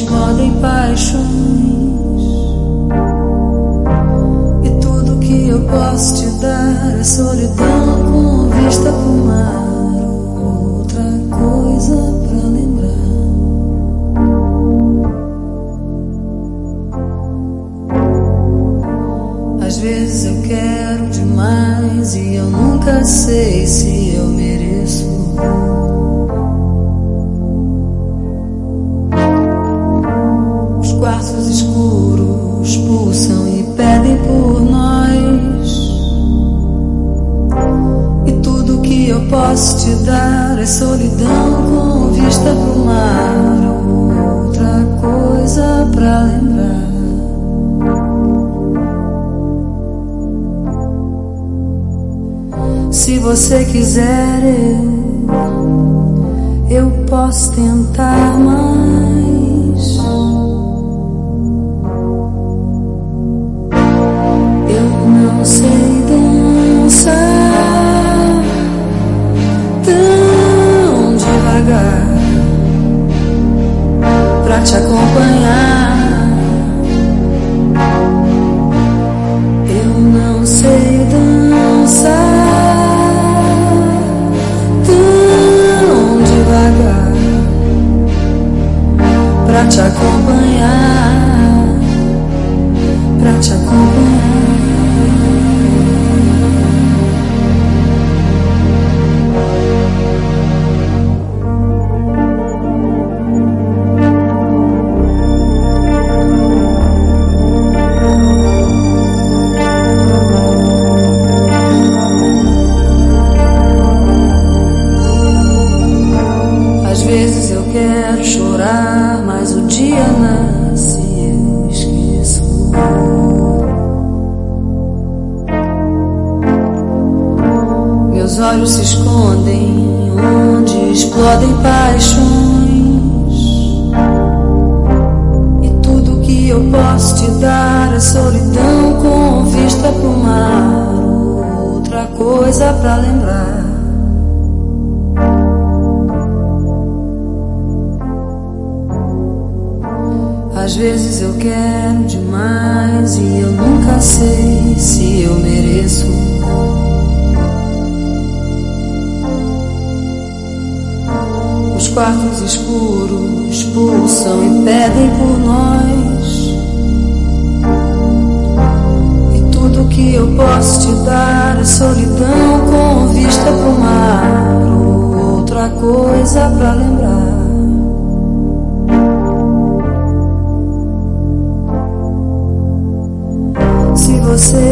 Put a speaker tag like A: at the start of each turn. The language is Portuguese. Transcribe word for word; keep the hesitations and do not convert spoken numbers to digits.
A: explodem paixões. E tudo que eu posso te dar é solidão com vista pro mar, outra coisa pra lembrar. Às vezes eu quero demais e eu nunca sei se eu mereço. Os quartos escuros pulsam e pedem por nós. E tudo que eu posso te dar é solidão com vista pro mar, outra coisa pra lembrar. Se você quiser, eu, eu posso tentar mais. Eu não sei dançar tão devagar pra te acompanhar. Eu não sei dançar pra te acompanhar, pra te acompanhar. Às vezes eu quero chorar, mas o dia nasce e eu esqueço. Meus olhos se escondem onde explodem paixões. E tudo que eu posso te dar é solidão com vista pro mar, outra coisa pra lembrar. Às vezes eu quero demais e eu nunca sei se eu mereço. Os quartos escuros pulsam e pedem por nós. E tudo que eu posso te dar é solidão com vista pro mar, outra coisa pra lembrar. Se você